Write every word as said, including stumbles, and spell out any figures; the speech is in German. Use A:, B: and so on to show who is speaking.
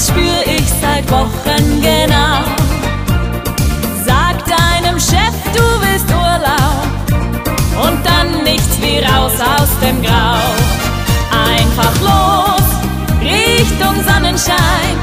A: das spür ich seit Wochen genau. Sag deinem Chef, du willst Urlaub und dann nichts wie raus aus dem Grau. Einfach los, Richtung Sonnenschein,